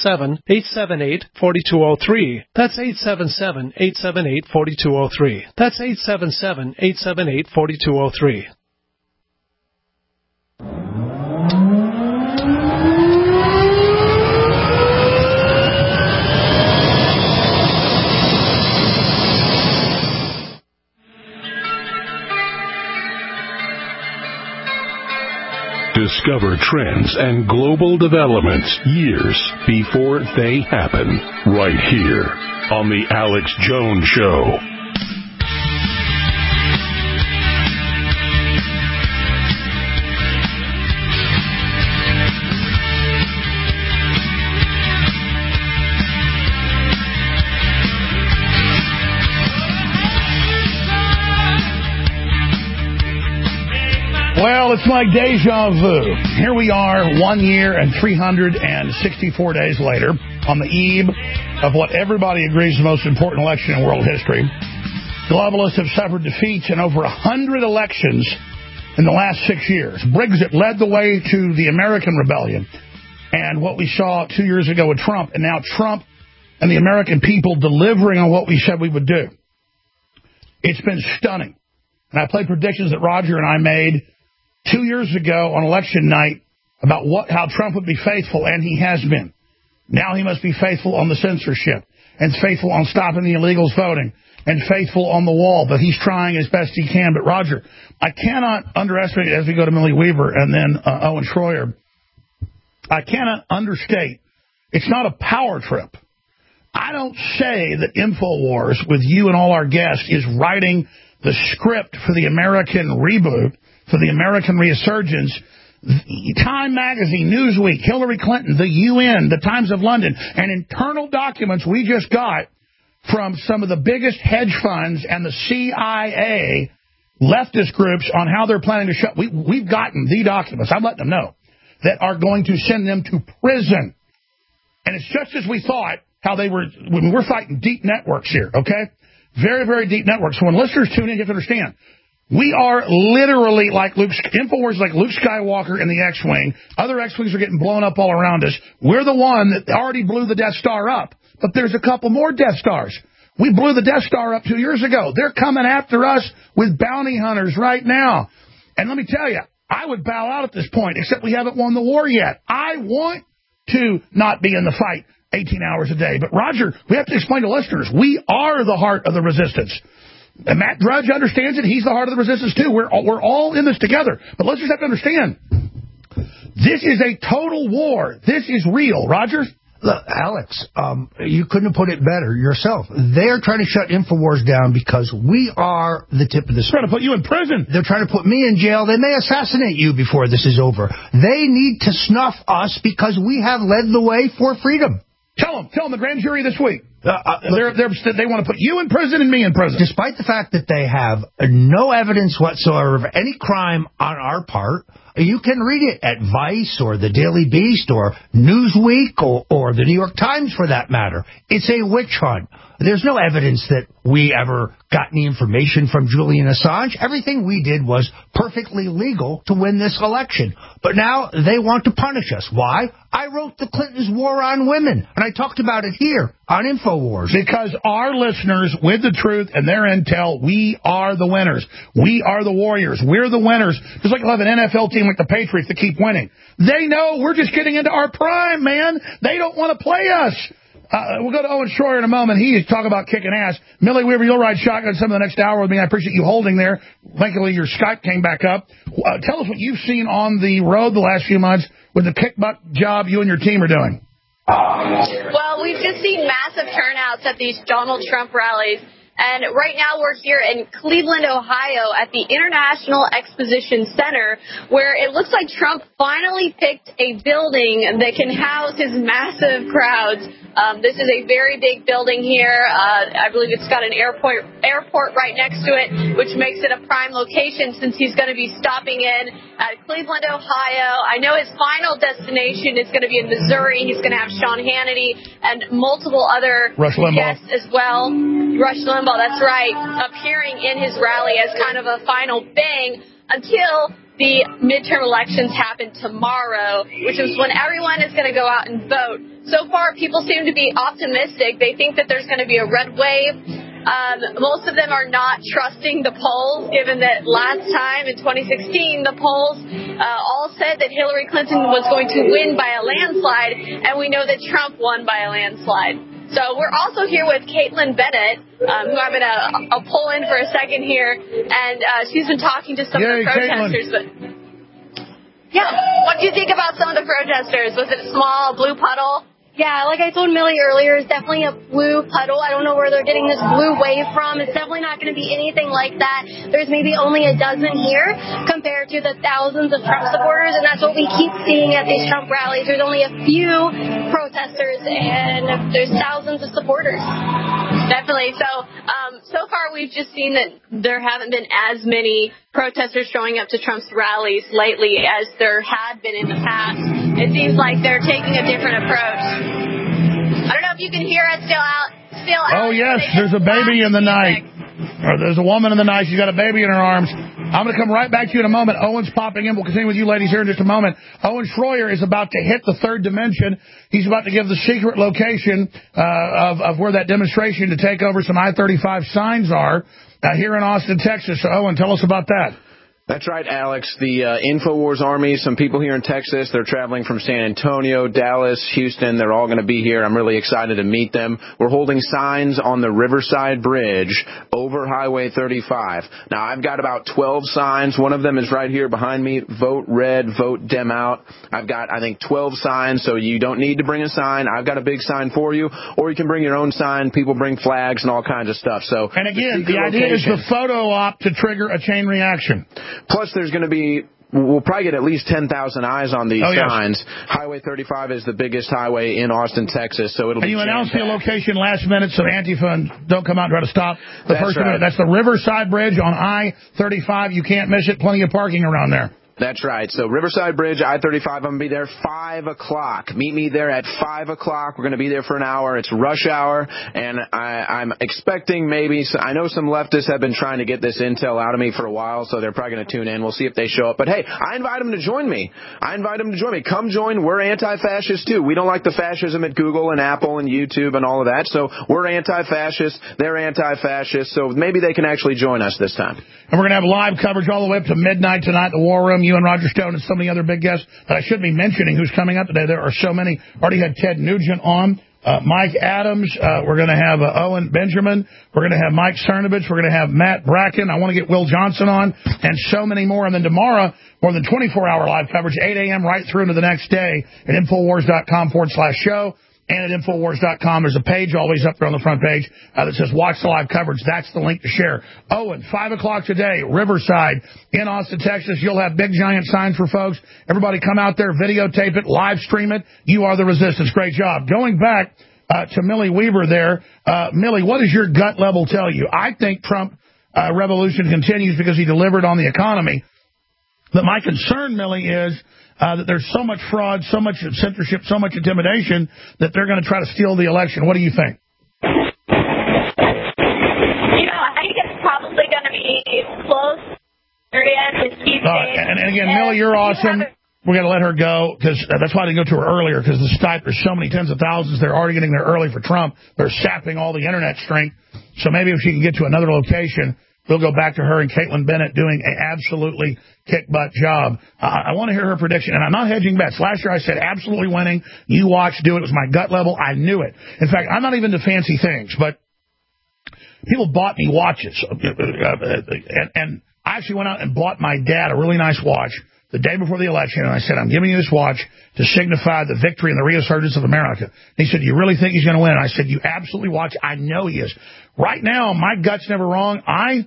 W: 877-878-4203. That's 877-878-4203. That's 877-878-4203.
C: Discover trends and global developments years before they happen, right here on The Alex Jones Show.
D: Well, it's like deja vu. Here we are 1 year and 364 days later on the eve of what everybody agrees is the most important election in world history. Globalists have suffered defeats in over 100 elections in the last 6 years. Brexit led the way to the American rebellion and what we saw 2 years ago with Trump, and now Trump and the American people delivering on what we said we would do. It's been stunning. And I played predictions that Roger and I made 2 years ago on election night about how Trump would be faithful, and he has been. Now he must be faithful on the censorship, and faithful on stopping the illegals voting, and faithful on the wall, but he's trying as best he can. But Roger, I cannot underestimate, as we go to Millie Weaver and then Owen Schroyer, I cannot understate, it's not a power trip. I don't say that InfoWars, with you and all our guests, is writing the script for the American reboot, for the American resurgence. Time Magazine, Newsweek, Hillary Clinton, the UN, the Times of London, and internal documents we just got from some of the biggest hedge funds and the CIA leftist groups on how they're planning to shut. We've gotten the documents, I'm letting them know, that are going to send them to prison And it's just as we thought, how they were, when we're fighting deep networks here, okay? Very, very deep networks. So when listeners tune in, you have to understand, we are literally like InfoWars like Luke Skywalker in the X-Wing. Other X-Wings are getting blown up all around us. We're the one that already blew the Death Star up. But there's a couple more Death Stars. We blew the Death Star up 2 years ago. They're coming after us with bounty hunters right now. And let me tell you, I would bow out at this point, except we haven't won the war yet. I want to not be in the fight 18 hours a day. But, Roger, we have to explain to listeners, we are the heart of the resistance. And Matt Drudge understands it. He's the heart of the resistance, too. We're all in this together. But let's just have to understand, this is a total war. This is real. Roger?
G: Look, Alex, you couldn't have put it better yourself. They're trying to shut InfoWars down because we are the tip of the spear.
D: They're trying to put you in prison.
G: They're trying to put me in jail. They may assassinate you before this is over. They need to snuff us because we have led the way for freedom.
D: Tell them the grand jury this week. They want to put you in prison and me in prison.
G: Despite the fact that they have no evidence whatsoever of any crime on our part, you can read it at Vice or the Daily Beast or Newsweek or the New York Times for that matter. It's a witch hunt. There's no evidence that we ever got any information from Julian Assange. Everything we did was perfectly legal to win this election. But now they want to punish us. Why? I wrote the Clintons' War on Women, and I talked about it here on InfoWars.
D: Because our listeners, with the truth and their intel, we are the winners. We are the warriors. We're the winners. Just like you'll have an NFL team like the Patriots that keep winning. They know we're just getting into our prime, man. They don't want to play us. We'll go to Owen Schroyer in a moment. He's talking about kicking ass. Millie Weaver, you'll ride shotgun some of the next hour with me. I appreciate you holding there. Thankfully, your Skype came back up. Tell us what you've seen on the road the last few months with the kick butt job you and your team are doing.
A: Well, we've just seen massive turnouts at these Donald Trump rallies. And right now we're here in Cleveland, Ohio at the International Exposition Center, where it looks like Trump finally picked a building that can house his massive crowds. This is a very big building here. I believe it's got an airport right next to it, which makes it a prime location since he's going to be stopping in at Cleveland, Ohio. I know his final destination is going to be in Missouri. He's going to have Sean Hannity and multiple other guests as well. Rush Limbaugh, that's right, appearing in his rally as kind of a final bang until the midterm elections happen tomorrow, which is when everyone is going to go out and vote. So far, people seem to be optimistic. They think that there's going to be a red wave. Most of them are not trusting the polls, given that last time in 2016, the polls all said that Hillary Clinton was going to win by a landslide, and we know that Trump won by a landslide. So we're also here with Caitlin Bennett, who I'm going to pull in for a second here, and she's been talking to some of the protesters. But what do you think about some of the protesters? Was it a small blue puddle?
B: Yeah, like I told Millie earlier, it's definitely a blue puddle. I don't know where they're getting this blue wave from. It's definitely not going to be anything like that. There's maybe only a dozen here compared to the thousands of Trump supporters, and that's what we keep seeing at these Trump rallies. There's only a few protesters, and there's thousands of supporters.
A: Definitely. So far we've just seen that there haven't been as many protesters showing up to Trump's rallies lately as there had been in the past. It seems like they're taking a different approach. I don't know if you can hear us still out.
D: Oh, yes, there's a baby in the night. Or there's a woman in the night. She's got a baby in her arms. I'm going to come right back to you in a moment. Owen's popping in. We'll continue with you ladies here in just a moment. Owen Schroyer is about to hit the third dimension. He's about to give the secret location of where that demonstration to take over some I-35 signs are here in Austin, Texas. So, Owen, tell us about that.
I: That's right, Alex. The InfoWars Army, some people here in Texas, they're traveling from San Antonio, Dallas, Houston. They're all going to be here. I'm really excited to meet them. We're holding signs on the Riverside Bridge over Highway 35. Now, I've got about 12 signs. One of them is right here behind me. Vote red, vote Dem out. I've got, I think, 12 signs, so you don't need to bring a sign. I've got a big sign for you, or you can bring your own sign. People bring flags and all kinds of stuff. So,
D: and again, the idea is the photo op to trigger a chain reaction.
I: Plus, there's going to be, we'll probably get at least 10,000 eyes on these signs. Yes. Highway 35 is the biggest highway in Austin, Texas, so it'll be. And you announced the location last minute so Antifa don't come out and try to stop the person. Right. That's the Riverside Bridge on I-35. You can't miss it. Plenty of parking around there. That's right. So Riverside Bridge, I-35, I'm going to be there 5 o'clock. Meet me there at 5 o'clock. We're going to be there for an hour. It's rush hour, and I'm expecting maybe, I know some leftists have been trying to get this intel out of me for a while, so they're probably going to tune in. We'll see if they show up. But, hey, I invite them to join me. Come join. We're anti-fascist, too. We don't like the fascism at Google and Apple and YouTube and all of that, so we're anti-fascist. They're anti-fascist, so maybe they can actually join us this time.
D: And we're going to have live coverage all the way up to midnight tonight in the War Room. You and Roger Stone and so many other big guests that I should be mentioning who's coming up today. There are so many. Already had Ted Nugent on. Mike Adams. We're going to have Owen Benjamin. We're going to have Mike Cernovich. We're going to have Matt Bracken. I want to get Will Johnson on, and so many more. And then tomorrow, more than 24-hour live coverage, 8 a.m. right through into the next day at Infowars.com/show. And at Infowars.com, there's a page always up there on the front page that says watch the live coverage. That's the link to share. Owen, 5 o'clock today, Riverside in Austin, Texas. You'll have big, giant signs for folks. Everybody come out there, videotape it, live stream it. You are the resistance. Great job. Going back to Millie Weaver there. Millie, what does your gut level tell you? I think Trump revolution continues because he delivered on the economy. But my concern, Millie, is that there's so much fraud, so much censorship, so much intimidation that they're going to try to steal the election. What do you think?
A: I think it's probably going to be close.
D: And again, Millie, you're awesome. We're going to let her go because that's why I didn't go to her earlier, because the Skype, there's so many tens of thousands. They're already getting there early for Trump. They're sapping all the Internet strength. So maybe if she can get to another location, we'll go back to her and Caitlin Bennett doing an absolutely kick-butt job. I want to hear her prediction, and I'm not hedging bets. Last year I said absolutely winning. You watch, do it. It was my gut level. I knew it. In fact, I'm not even into fancy things, but people bought me watches. And I actually went out and bought my dad a really nice watch the day before the election, and I said, I'm giving you this watch to signify the victory and the resurgence of America. And he said, you really think he's going to win? And I said, you absolutely watch. I know he is. Right now, my gut's never wrong.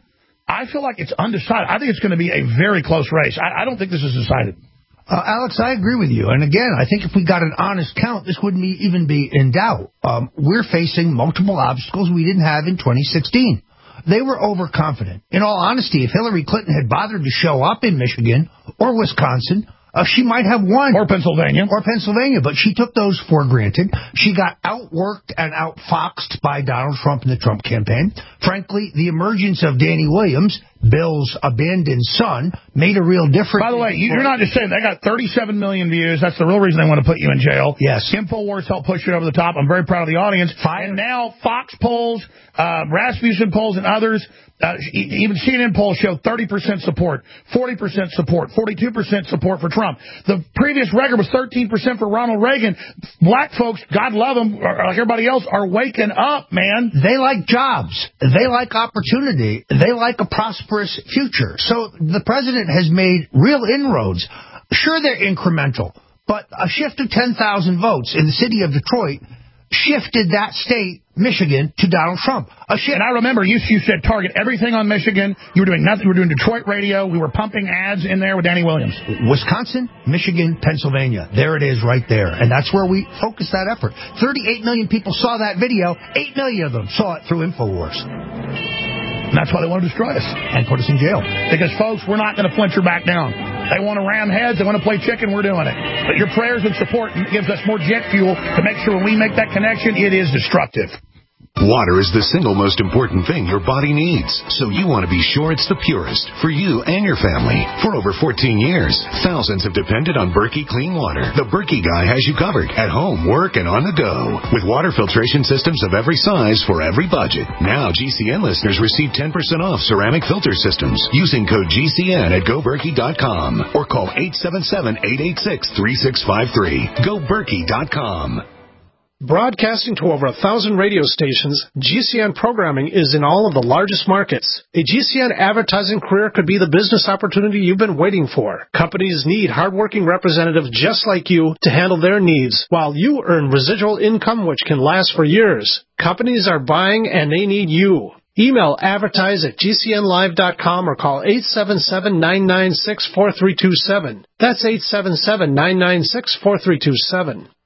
D: I feel like it's undecided. I think it's going to be a very close race. I don't think this is decided.
G: Alex, I agree with you. And again, I think if we got an honest count, this wouldn't even be in doubt. We're facing multiple obstacles we didn't have in 2016. They were overconfident. In all honesty, if Hillary Clinton had bothered to show up in Michigan or Wisconsin, she might have won.
D: Or Pennsylvania.
G: But she took those for granted. She got outworked and outfoxed by Donald Trump in the Trump campaign. Frankly, the emergence of Danny Williams, Bill's abandoned son, made a real difference.
D: By the way, you're not just saying they got 37 million views. That's the real reason they want to put you in jail.
G: Yes.
D: InfoWars helped push it over the top. I'm very proud of the audience. And now Fox polls, Rasmussen polls, and others, even CNN polls show 30% support, 40% support, 42% support for Trump. The previous record was 13% for Ronald Reagan. Black folks, God love them, like everybody else, are waking up, man.
G: They like jobs. They like opportunity. They like a prosperous future. So the president has made real inroads. Sure, they're incremental, but a shift of 10,000 votes in the city of Detroit shifted that state, Michigan, to Donald Trump.
D: And I remember you said target everything on Michigan. You were doing nothing. You were doing Detroit radio. We were pumping ads in there with Danny Williams.
G: Wisconsin, Michigan, Pennsylvania. There it is right there. And that's where we focused that effort. 38 million people saw that video. 8 million of them saw it through InfoWars.
D: And that's why they want to destroy us.
G: And put us in jail.
D: Because, folks, we're not going to flinch or back down. They want to ram heads. They want to play chicken. We're doing it. But your prayers and support gives us more jet fuel to make sure when we make that connection, it is destructive.
S: Water is the single most important thing your body needs, so you want to be sure it's the purest for you and your family. For over 14 years, thousands have depended on Berkey Clean Water. The Berkey guy has you covered at home, work, and on the go. With water filtration systems of every size for every budget. Now GCN listeners receive 10% off ceramic filter systems using code GCN at GoBerkey.com or call 877-886-3653. GoBerkey.com.
W: Broadcasting to over 1,000 radio stations, GCN programming is in all of the largest markets. A GCN advertising career could be the business opportunity you've been waiting for. Companies need hardworking representatives just like you to handle their needs, while you earn residual income which can last for years. Companies are buying and they need you. Email advertise@gcnlive.com or call 877-996-4327. That's 877-996-4327.